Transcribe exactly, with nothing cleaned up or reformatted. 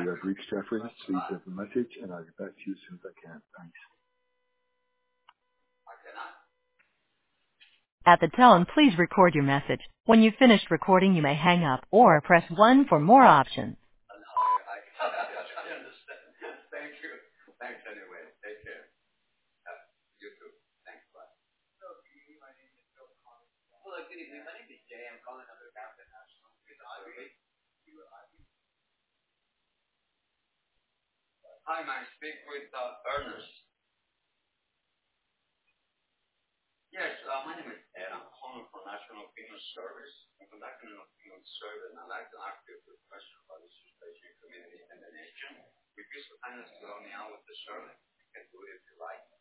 you have reached Jeffrey. Please leave a message, and I'll get back to you as soon as I can. Thanks. At the tone, please record your message. When you've finished recording, you may hang up or press one for more options. I, I, I understand. Thank you. Thanks anyway. Take care. Uh, you too. Thanks. Bye. Hello, good evening. My name is Bill Collins. Hello, good evening. My name is Jay. I'm calling on behalf of the National Survey. Hi, may I speak with uh, Ernest? Yes, uh, my name is Ed. I'm calling from National Opinion Service. I'm conducting an opinion survey, and I'd like to ask you a quick question about the Asian community and the nation. If you kindly help me out with the survey, you can do it if you like.